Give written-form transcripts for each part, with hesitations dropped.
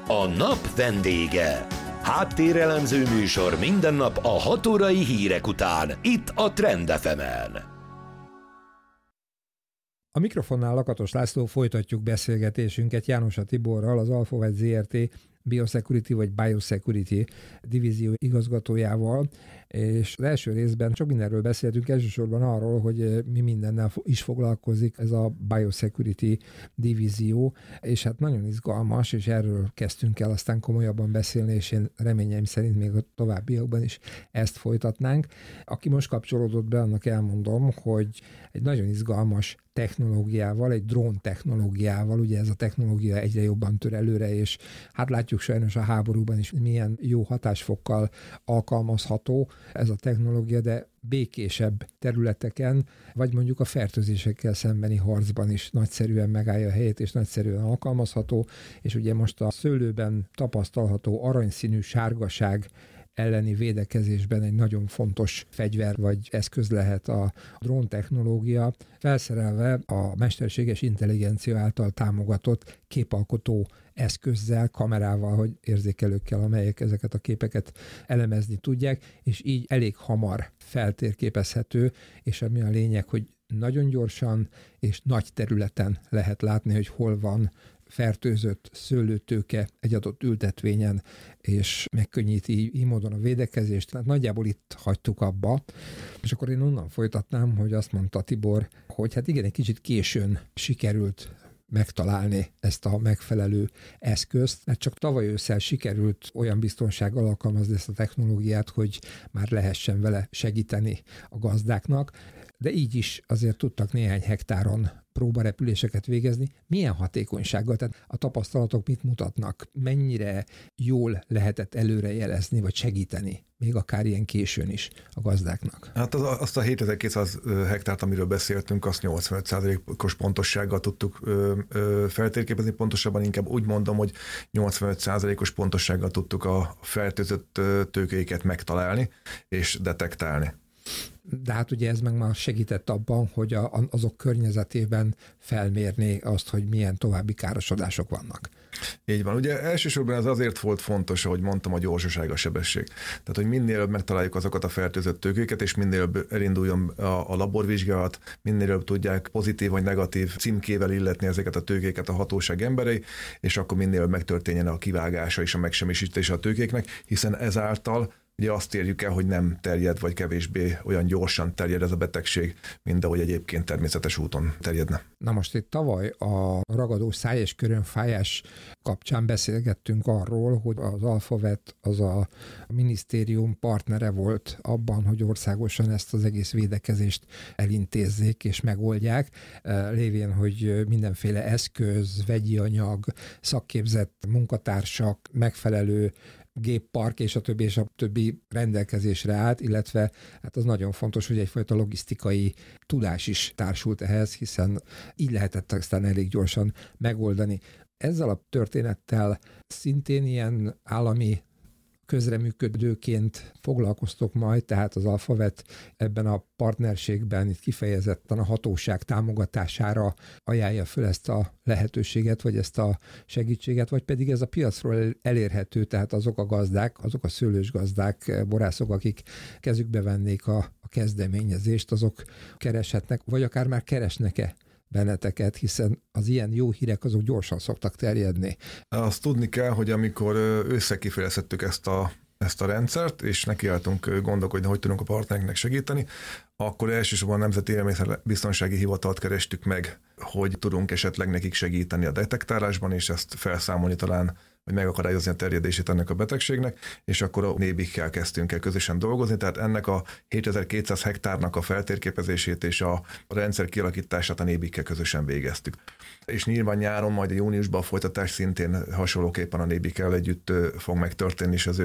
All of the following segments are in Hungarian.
A nap vendége. Háttérelemző műsor minden nap a 6 órai hírek után, itt a Trend FM-en. A mikrofonnál Lakatos László, folytatjuk beszélgetésünket János Tiborral, az Alphavet Zrt. Biosecurity vagy Biosecurity divízió igazgatójával, és az első részben csak mindenről beszéltünk, elsősorban arról, hogy mi mindennel is foglalkozik ez a Biosecurity divízió, és hát nagyon izgalmas, és erről kezdtünk el aztán komolyabban beszélni, és én reményeim szerint még a továbbiakban is ezt folytatnánk. Aki most kapcsolódott be, annak elmondom, hogy egy nagyon izgalmas technológiával, egy drón technológiával, ugye ez a technológia egyre jobban tör előre, és hát látjuk sajnos a háborúban is milyen jó hatásfokkal alkalmazható ez a technológia, de békésebb területeken, vagy mondjuk a fertőzésekkel szembeni harcban is nagyszerűen megállja a helyét, és nagyszerűen alkalmazható, és ugye most a szőlőben tapasztalható aranyszínű sárgaság elleni védekezésben egy nagyon fontos fegyver vagy eszköz lehet a drón technológia, felszerelve a mesterséges intelligencia által támogatott képalkotó eszközzel, kamerával, vagy érzékelőkkel, amelyek ezeket a képeket elemezni tudják, és így elég hamar feltérképezhető, és ami a lényeg, hogy nagyon gyorsan és nagy területen lehet látni, hogy hol van fertőzött szőlőtőke egy adott ültetvényen, és megkönnyíti így módon a védekezést. Tehát nagyjából itt hagytuk abba, és akkor én onnan folytatnám, hogy azt mondta Tibor, hogy hát igen, egy kicsit későn sikerült megtalálni ezt a megfelelő eszközt, mert csak tavaly ősszel sikerült olyan biztonsággal alkalmazni ezt a technológiát, hogy már lehessen vele segíteni a gazdáknak, de így is azért tudtak néhány hektáron próbarepüléseket végezni. Milyen hatékonysággal? Tehát a tapasztalatok mit mutatnak? Mennyire jól lehetett előrejelezni, vagy segíteni, még akár ilyen későn is a gazdáknak? Hát azt a 7200 hektárt, amiről beszéltünk, azt 85%-os pontossággal tudtuk feltérképezni, pontosabban inkább úgy mondom, hogy 85%-os pontossággal tudtuk a fertőzött tőkéket megtalálni és detektálni. De hát ugye ez meg már segített abban, hogy azok környezetében felmérni azt, hogy milyen további károsodások vannak. Így van. Ugye elsősorban ez azért volt fontos, ahogy mondtam, a gyorsaság, a sebesség. Tehát, hogy minél előbb megtaláljuk azokat a fertőzött tőkéket, és minél előbb elinduljon a laborvizsgálat, minél előbb tudják pozitív vagy negatív címkével illetni ezeket a tőkéket a hatóság emberei, és akkor minél előbb megtörténjen a kivágása és a megsemmisítése a tőkéknek, hiszen ezáltal ugye azt érjük el, hogy nem terjed, vagy kevésbé olyan gyorsan terjed ez a betegség, mint ahogy egyébként természetes úton terjedne. Na most itt tavaly a ragadó száj- és körömfájás kapcsán beszélgettünk arról, hogy az Alphavet az a minisztérium partnere volt abban, hogy országosan ezt az egész védekezést elintézzék és megoldják, lévén, hogy mindenféle eszköz, vegyi anyag, szakképzett munkatársak, megfelelő géppark és a többi rendelkezésre állt, illetve hát az nagyon fontos, hogy egyfajta logisztikai tudás is társult ehhez, hiszen így lehetett aztán elég gyorsan megoldani. Ezzel a történettel szintén ilyen állami közreműködőként foglalkoztok majd, tehát az Alphavet ebben a partnerségben itt kifejezetten a hatóság támogatására ajánlja föl ezt a lehetőséget, vagy ezt a segítséget, vagy pedig ez a piacról elérhető, tehát azok a gazdák, azok a szőlős gazdák, borászok, akik kezükbe vennék a kezdeményezést, azok kereshetnek, vagy akár már keresnek-e benneteket, hiszen az ilyen jó hírek azok gyorsan szoktak terjedni. Azt tudni kell, hogy amikor összekifejezhettük ezt a rendszert, és nekiálltunk gondolkodni, hogy tudunk a partnereknek segíteni, akkor elsősorban a Nemzeti Élelmiszerbiztonsági Hivatalt kerestük meg, hogy tudunk esetleg nekik segíteni a detektálásban, és ezt felszámolni talán, hogy megakadályozni a terjedését ennek a betegségnek, és akkor a NÉBIK-kel kezdtünk el közösen dolgozni, tehát ennek a 7200 hektárnak a feltérképezését és a rendszer kialakítását a NÉBIK-kel közösen végeztük. És nyilván nyáron, majd a júniusban a folytatás szintén hasonlóképpen a NÉBIK-kel együtt fog megtörténni, és az ő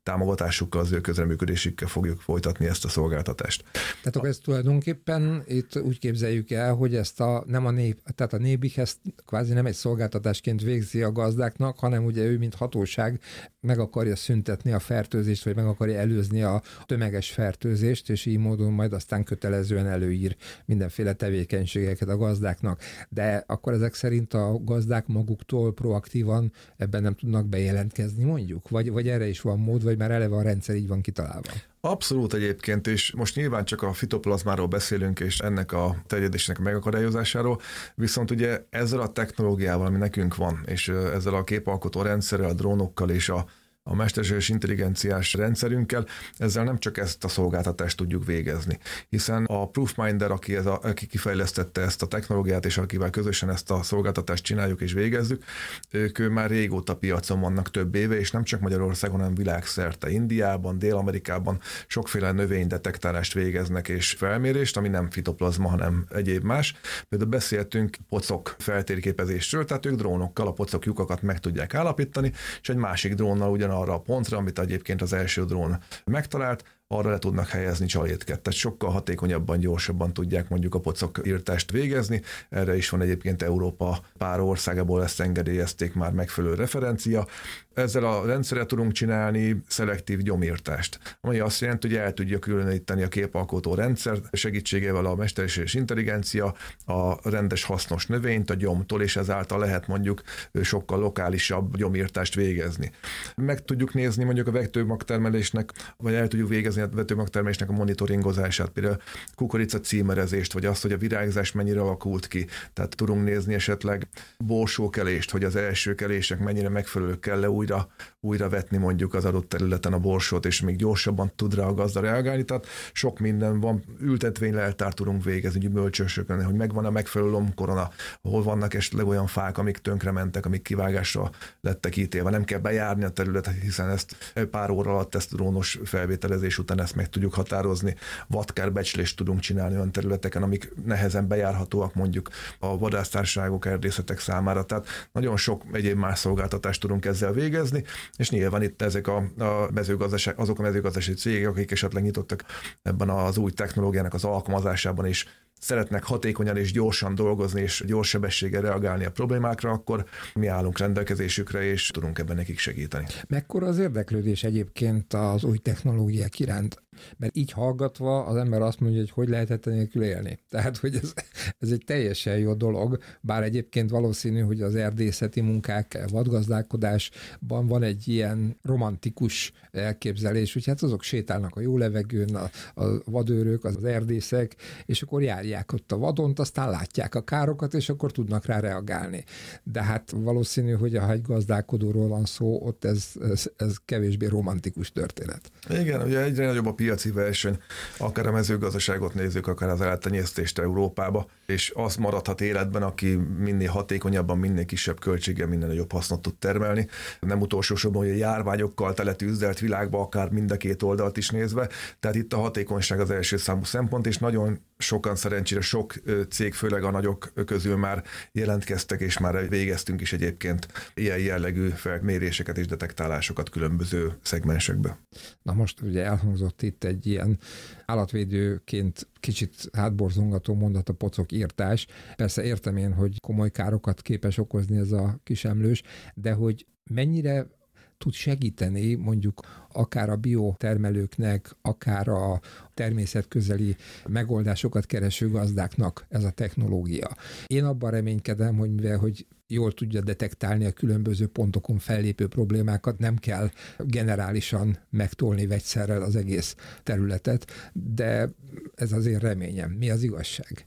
támogatásukkal, az ő közreműködésükkel fogjuk folytatni ezt a szolgáltatást. Tehát akkor ezt tulajdonképpen itt úgy képzeljük el, hogy ezt tehát a NÉBIK ezt kvázi nem egy szolgáltatásként végzi a gazdáknak, hanem ugye ő, mint hatóság meg akarja szüntetni a fertőzést, vagy meg akarja előzni a tömeges fertőzést, és így módon majd aztán kötelezően előír mindenféle tevékenységeket a gazdáknak. De akkor ezek szerint a gazdák maguktól proaktívan ebben nem tudnak bejelentkezni, mondjuk? Vagy erre is van mód, vagy már eleve a rendszer így van kitalálva? Abszolút egyébként, és most nyilván csak a fitoplazmáról beszélünk, és ennek a terjedésnek a megakadályozásáról, viszont ugye ezzel a technológiával, ami nekünk van, és ezzel a képalkotó rendszerrel, a drónokkal és a mesterséges intelligenciás rendszerünkkel, ezzel nem csak ezt a szolgáltatást tudjuk végezni. Hiszen a Proofminder, aki kifejlesztette ezt a technológiát, és akivel közösen ezt a szolgáltatást csináljuk és végezzük, ők már régóta piacon vannak több éve, és nem csak Magyarországon, hanem világszerte. Indiában, Dél-Amerikában sokféle növénydetektálást végeznek és felmérést, ami nem fitoplazma, hanem egyéb más. Például beszéltünk pocok feltérképezésről, tehát ők drónokkal a pocok lyukakat meg tudják állapítani, és egy másik drónnal ugyanarra a pontra, amit egyébként az első drón megtalált, arra le tudnak helyezni csalétket. Tehát sokkal hatékonyabban, gyorsabban tudják mondjuk a pocokírtást végezni. Erre is van egyébként Európa pár országából, ezt engedélyezték már megfelelő referencia. Ezzel a rendszerrel tudunk csinálni szelektív gyomírtást, ami azt jelenti, hogy el tudja különíteni a képalkotó rendszer segítségével a mesterséges intelligencia a rendes hasznos növényt a gyomtól, és ezáltal lehet mondjuk sokkal lokálisabb gyomírtást végezni. Meg tudjuk nézni mondjuk a vetőmagtermelésnek, vagy el tudjuk végezni a vetőmagtermelésnek a monitoringozását, például kukorica címerezést, vagy azt, hogy a virágzás mennyire alakult ki. Tehát tudunk nézni esetleg borsókelést, hogy az első kelések mennyire megfelelők, kell-e újra vetni mondjuk az adott területen a borsót, és még gyorsabban tud rá a gazda reagálni. Tehát sok minden van, ültetvényleltárt tudunk végezni gyümölcsösökön, hogy megvan a megfelelő lombkorona, ahol vannak esetleg olyan fák, amik tönkrementek, amik kivágásra lettek ítélve. Nem kell bejárni a területet, hiszen ezt pár óra alatt, ezt drónos felvételezés után ezt meg tudjuk határozni. Vadkárbecslést tudunk csinálni olyan területeken, amik nehezen bejárhatóak mondjuk a vadásztársaságok, erdészetek számára. Tehát nagyon sok egyéb más szolgáltatást tudunk ezzel végezni, és nyilván itt ezek a mezőgazdaság, azok a mezőgazdasági cégek, akik esetleg nyitottak ebben az új technológiának az alkalmazásában is, szeretnek hatékonyan és gyorsan dolgozni, és gyors sebességgel reagálni a problémákra, akkor mi állunk rendelkezésükre, és tudunk ebben nekik segíteni. Mekkora az érdeklődés egyébként az új technológiák iránt? Mert így hallgatva az ember azt mondja, hogy hogy lehetett nélkül élni. Tehát, hogy ez egy teljesen jó dolog, bár egyébként valószínű, hogy az erdészeti munkák, vadgazdálkodásban van egy ilyen romantikus elképzelés, hogy hát azok sétálnak a jó levegőn, a vadőrök, az erdészek, és akkor járják ott a vadont, aztán látják a károkat, és akkor tudnak rá reagálni. De hát valószínű, hogy ha egy gazdálkodóról van szó, ott ez kevésbé romantikus történet. Igen, ugye egyre nagyobb a piaci verseny, akár a mezőgazdaságot nézzük, akár az állattenyésztést Európába, és az maradhat életben, aki minél hatékonyabban, minél kisebb költséggel, minél nagyobb hasznot tud termelni. Nem utolsó sorban, hogy a járványokkal teletűzdelt világba, akár mind a két oldalt is nézve, tehát itt a hatékonyság az első számú szempont, és nagyon sokan, szerencsére sok cég, főleg a nagyok közül már jelentkeztek, és már végeztünk is egyébként ilyen jellegű felméréseket és detektálásokat különböző szegmensekbe. Na most ugye elhangzott itt egy ilyen állatvédőként kicsit hátborzongató mondat, a pocokírtás. Persze értem én, hogy komoly károkat képes okozni ez a kis emlős, de hogy mennyire tud segíteni mondjuk akár a biotermelőknek, akár a természetközeli megoldásokat kereső gazdáknak ez a technológia. Én abban reménykedem, hogy mivel hogy jól tudja detektálni a különböző pontokon fellépő problémákat, nem kell generálisan megtolni vegyszerrel az egész területet, de ez az én reményem. Mi az igazság?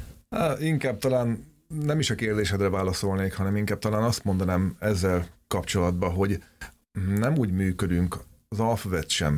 Inkább talán nem is a kérdésedre válaszolnék, hanem inkább talán azt mondanám ezzel kapcsolatban, hogy nem úgy működünk, az Alphavet sem,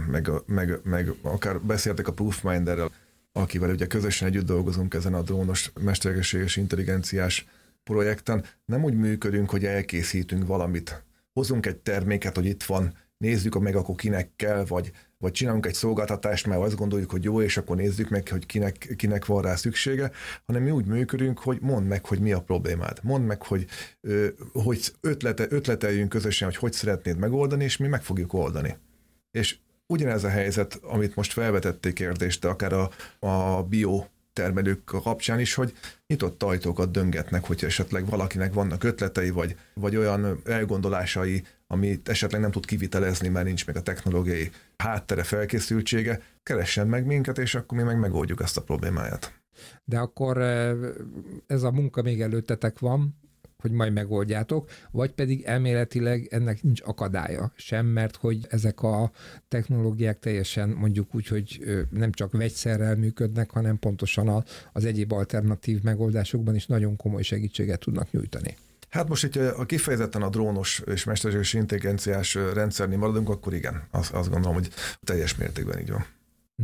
meg akár beszéltek a Proofminderrel, akivel ugye közösen együtt dolgozunk ezen a drónos mesterséges intelligenciás projekten, nem úgy működünk, hogy elkészítünk valamit. Hozunk egy terméket, hogy itt van, nézzük meg, akkor kinek kell, vagy csinálunk egy szolgáltatást, mert azt gondoljuk, hogy jó, és akkor nézzük meg, hogy kinek van rá szüksége, hanem mi úgy működünk, hogy mondd meg, hogy mi a problémád. Mondd meg, hogy ötleteljünk közösen, hogy szeretnéd megoldani, és mi meg fogjuk oldani. És ugyanez a helyzet, amit most felvetették kérdést, de akár a biotermelők kapcsán is, hogy nyitott ajtókat döngetnek, hogyha esetleg valakinek vannak ötletei, vagy olyan elgondolásai, amit esetleg nem tud kivitelezni, mert nincs meg a technológiai háttere, felkészültsége, keressen meg minket, és akkor mi meg megoldjuk ezt a problémáját. De akkor ez a munka még előttetek van, hogy majd megoldjátok, vagy pedig elméletileg ennek nincs akadálya sem, mert hogy ezek a technológiák teljesen mondjuk úgy, hogy nem csak vegyszerrel működnek, hanem pontosan az egyéb alternatív megoldásokban is nagyon komoly segítséget tudnak nyújtani. Hát most, hogyha kifejezetten a drónos és mesterséges intelligenciás rendszernél maradunk, akkor igen, azt gondolom, hogy teljes mértékben így van.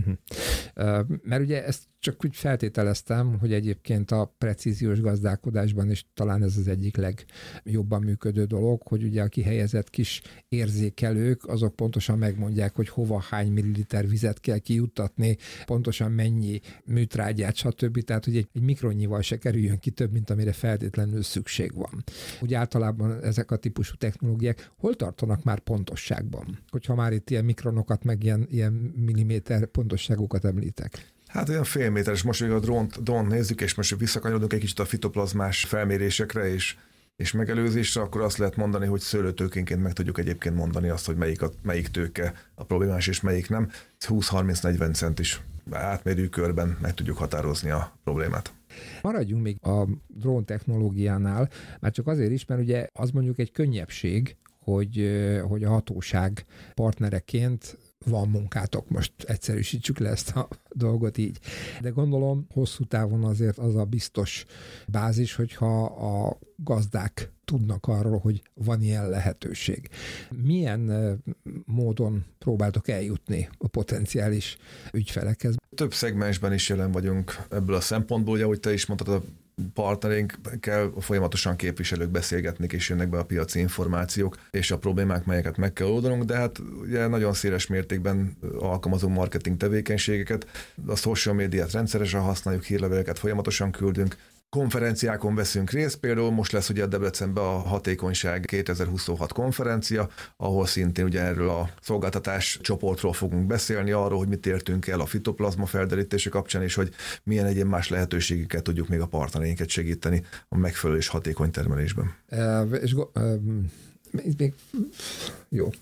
Mert ugye ezt csak úgy feltételeztem, hogy egyébként a precíziós gazdálkodásban is talán ez az egyik legjobban működő dolog, hogy ugye a kihelyezett kis érzékelők, azok pontosan megmondják, hogy hova hány milliliter vizet kell kijuttatni, pontosan mennyi műtrágyát, stb. Tehát, hogy egy mikronnyival se kerüljön ki több, mint amire feltétlenül szükség van. Ugye általában ezek a típusú technológiák hol tartanak már pontosságban? Hogyha már itt ilyen mikronokat, meg ilyen milliméter pontosságokat említek. Hát olyan félméteres, most hogy a drónt nézzük, és most visszakanyarodunk egy kicsit a fitoplazmás felmérésekre és megelőzésre, akkor azt lehet mondani, hogy szőlőtőkénként meg tudjuk egyébként mondani azt, hogy melyik tőke a problémás, és melyik nem. 20-30-40 centis átmérő körben meg tudjuk határozni a problémát. Maradjunk még a drón technológiánál, már csak azért is, mert ugye az mondjuk egy könnyebbség, hogy a hatóság partnereként van munkátok, most egyszerűsítsük le ezt a dolgot így. De gondolom hosszú távon azért az a biztos bázis, hogyha a gazdák tudnak arról, hogy van ilyen lehetőség. Milyen módon próbáltok eljutni a potenciális ügyfelekhez? Több szegmensben is jelen vagyunk ebből a szempontból, ugye, ahogy te is mondtad, a partnereinkkel folyamatosan képviselők beszélgetnek, és jönnek be a piaci információk, és a problémák, melyeket meg kell oldanunk, de hát ugye nagyon széles mértékben alkalmazunk marketing tevékenységeket, a social médiát rendszeresen használjuk, hírleveleket folyamatosan küldünk, konferenciákon veszünk részt, például most lesz ugye Debrecenben a Hatékonyság 2026 konferencia, ahol szintén ugye erről a szolgáltatás csoportról fogunk beszélni, arról, hogy mit értünk el a fitoplazma felderítése kapcsán, és hogy milyen egyéb más lehetőségeket tudjuk még a partnereinket segíteni a megfelelő és hatékony termelésben. Jó.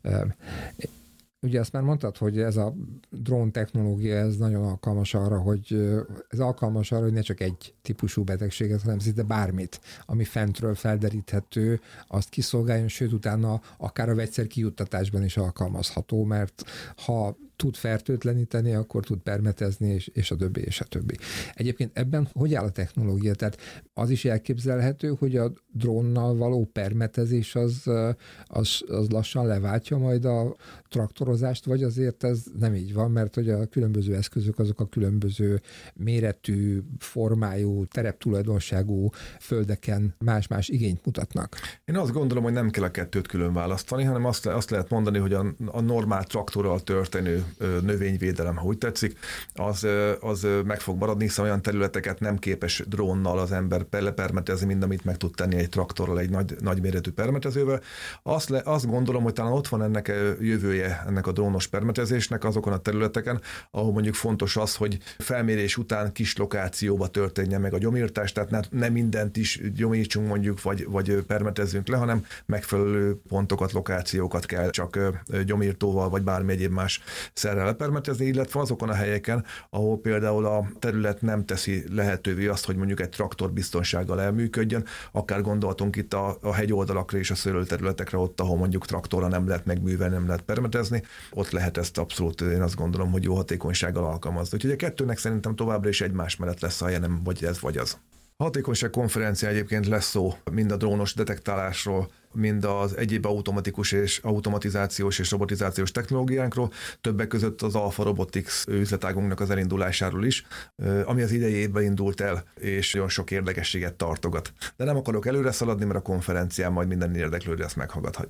Ugye azt már mondtad, hogy ez a drón technológia, ez nagyon alkalmas arra, hogy ne csak egy típusú betegséget, hanem szinte bármit, ami fentről felderíthető, azt kiszolgáljon, sőt utána akár a vegyszer kijuttatásban is alkalmazható, mert ha tud fertőtleníteni, akkor tud permetezni, és a többi, és a többi. Egyébként ebben hogy áll a technológia? Tehát az is elképzelhető, hogy a drónnal való permetezés az lassan leváltja majd a traktorozást, vagy azért ez nem így van, mert hogy a különböző eszközök azok a különböző méretű, formájú, tereptulajdonságú földeken más-más igényt mutatnak. Én azt gondolom, hogy nem kell a kettőt külön választani, hanem azt lehet mondani, hogy a normál traktorral történő növényvédelem, ha úgy tetszik, az meg fog maradni, hiszen olyan területeket nem képes drónnal az ember lepermetezni, mint amit meg tud tenni egy traktorral, egy nagy méretű permetezővel. Azt gondolom, hogy talán ott van ennek jövője, ennek a drónos permetezésnek azokon a területeken, ahol mondjuk fontos az, hogy felmérés után kis lokációba történjen meg a gyomírtás, tehát nem mindent is gyomítsunk mondjuk, vagy permetezzünk le, hanem megfelelő pontokat, lokációkat kell csak gyomírtóval, vagy bármi egyéb más szerrel lepermetezni, illetve azokon a helyeken, ahol például a terület nem teszi lehetővé azt, hogy mondjuk egy traktor biztonsággal elműködjön, akár gondolhatunk itt a hegyoldalakra és a szőlőterületekre, ott, ahol mondjuk traktorra nem lehet megművelni, nem lehet permetezni, ott lehet ezt abszolút, én azt gondolom, hogy jó hatékonysággal alkalmazni. Úgyhogy a kettőnek szerintem továbbra is egymás mellett lesz a helye, nem vagy ez, vagy az. A hatékonyság konferencia egyébként lesz szó mind a drónos detektálásról, mind az egyéb automatizációs és robotizációs technológiánkról, többek között az Alpha Robotics üzletágunknak az elindulásáról is, ami az idei évben indult el, és nagyon sok érdekességet tartogat. De nem akarok előre szaladni, mert a konferencián majd minden érdeklődő ezt meghallgathatja.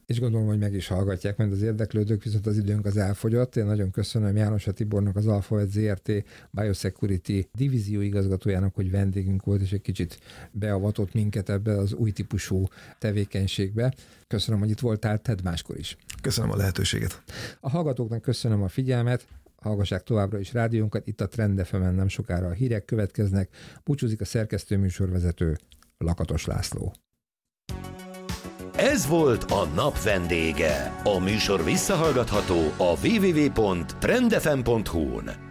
és gondolom, hogy meg is hallgatják, mert az érdeklődők, viszont az időnk az elfogyott. Én nagyon köszönöm János Tibornak, az Alphavet ZRT Biosecurity divízió igazgatójának, hogy vendégünk volt, és egy kicsit beavatott minket ebbe az új típusú tevékenységbe. Köszönöm, hogy itt voltál, tedd máskor is. Köszönöm a lehetőséget. A hallgatóknak köszönöm a figyelmet, hallgassák továbbra is rádiónkat, itt a Trend FM-en nem sokára a hírek következnek. Búcsúzik a szerkesztő műsorvezető Lakatos László. Ez volt a nap vendége. A műsor visszahallgatható a www.trendfm.hu-n.